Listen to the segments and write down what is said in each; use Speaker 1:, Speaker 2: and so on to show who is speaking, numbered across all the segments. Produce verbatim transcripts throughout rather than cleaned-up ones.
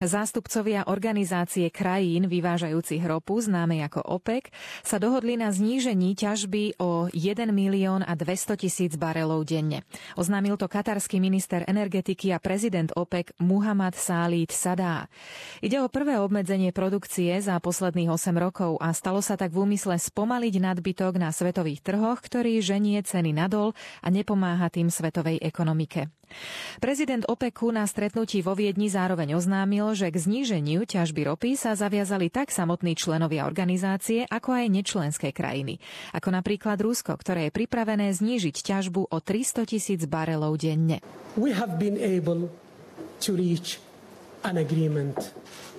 Speaker 1: Zástupcovia organizácie krajín vyvážajúcich ropu, známej ako OPEC, sa dohodli na znížení ťažby o jeden milión a dvesto tisíc barelov denne. Oznámil to katarský minister energetiky a prezident OPEC Muhammad Salih Sadá. Ide o prvé obmedzenie produkcie za posledných osem rokov a stalo sa tak v úmysle spomaliť nadbytok na svetových trhoch, ktorý ženie ceny nadol a nepomáha tým svetovej ekonomike. Prezident OPECu na stretnutí vo Viedni zároveň oznámil, že k zníženiu ťažby ropy sa zaviazali tak samotní členovia organizácie, ako aj nečlenské krajiny, ako napríklad Rusko, ktoré je pripravené znížiť ťažbu o tristo tisíc barelov denne.
Speaker 2: We have been able to reach an agreement.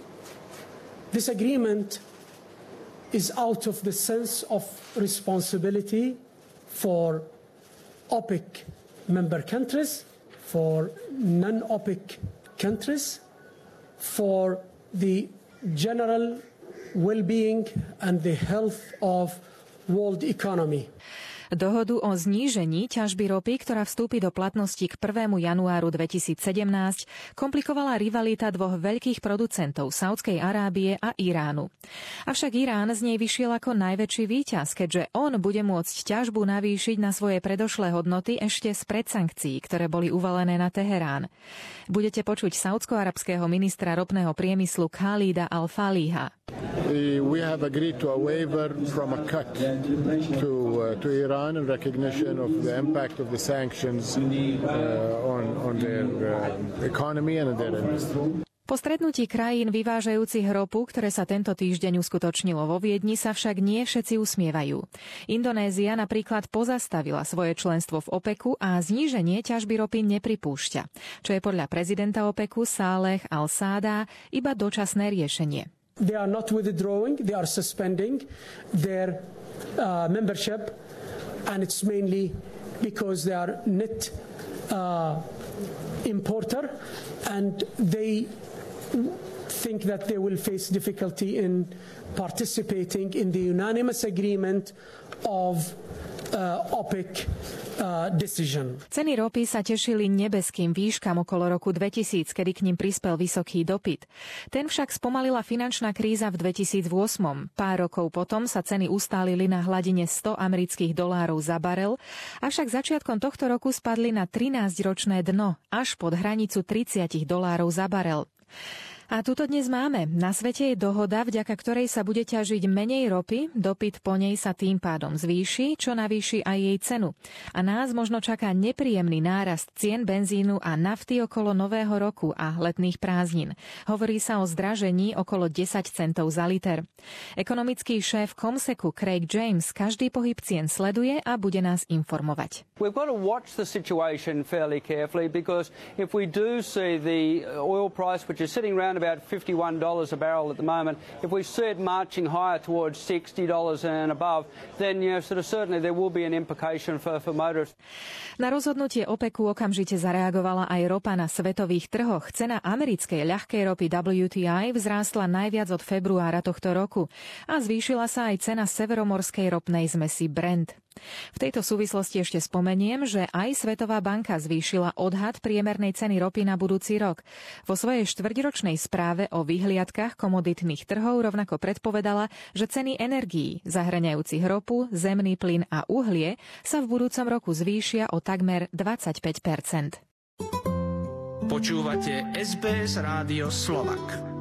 Speaker 2: This agreement is out of the sense of responsibility for OPEC member countries, for non-OPEC countries, for the general well-being and the health of world economy.
Speaker 1: Dohodu o znížení ťažby ropy, ktorá vstúpi do platnosti k prvému januáru dvetisícsedemnásť, komplikovala rivalita dvoch veľkých producentov Saúdskej Arábie a Iránu. Avšak Irán z nej vyšiel ako najväčší víťaz, keďže on bude môcť ťažbu navýšiť na svoje predošlé hodnoty ešte z predsankcií, ktoré boli uvalené na Teherán. Budete počuť saúdsko-arabského ministra ropného priemyslu Khalida Al-Faliha.
Speaker 3: We have agreed to a waiver from a cut to, uh, to Iran in recognition of the impact of the sanctions uh, on, on their uh, economy and their industry.
Speaker 1: Po stretnutí krajín vyvážajúcich ropu, ktoré sa tento týždeň uskutočnilo vo Viedni, sa však nie všetci usmievajú. Indonézia napríklad pozastavila svoje členstvo v OPECu a zníženie ťažby ropy nepripúšťa, čo je podľa prezidenta OPECu Saleh Al-Sadá iba dočasné riešenie.
Speaker 2: They are not withdrawing, they are suspending their uh, membership, and it's mainly because they are net uh, importer and they think that they will face difficulty in participating in the unanimous agreement of uh, OPEC uh, decision.
Speaker 1: Ceny ropy sa tešili nebeským výškam okolo roku dvetisíc, kedy k nim prispel vysoký dopyt. Ten však spomalila finančná kríza v dvetisícosem. Pár rokov potom sa ceny ustálili na hladine sto amerických dolárov za barel, avšak začiatkom tohto roku spadli na trinásťročné dno, až pod hranicu tridsať dolárov za barel. A tuto dnes máme. Na svete je dohoda, vďaka ktorej sa bude ťažiť menej ropy, dopyt po nej sa tým pádom zvýši, čo navýši aj jej cenu. A nás možno čaká nepríjemný nárast cien benzínu a nafty okolo nového roku a letných prázdnin. Hovorí sa o zdražení okolo desať centov za liter. Ekonomický šéf Comsecu Craig James každý pohyb cien sleduje a bude nás informovať.
Speaker 4: We've got to watch the situation fairly carefully because if we do see the oil price, which is sitting around about fifty-one dollars a barrel at the moment, if we see it marching higher towards sixty dollars and above, then you know, sort of certainly there will be an implication for, for motorists.
Speaker 1: Na rozhodnutie OPECu okamžite zareagovala aj ropa na svetových trhoch. Cena americkej ľahkej ropy W T I vzrástla najviac od februára tohto roku a zvýšila sa aj cena severomorskej ropnej zmesi Brent. V tejto súvislosti ešte spomeniem, že aj Svetová banka zvýšila odhad priemernej ceny ropy na budúci rok. Vo svojej štvrťročnej správe o vyhliadkach komoditných trhov rovnako predpovedala, že ceny energií, zahŕňajúcich ropu, zemný plyn a uhlie, sa v budúcom roku zvýšia o takmer dvadsaťpäť percent.
Speaker 5: Počúvate es bé es Rádio Slovak.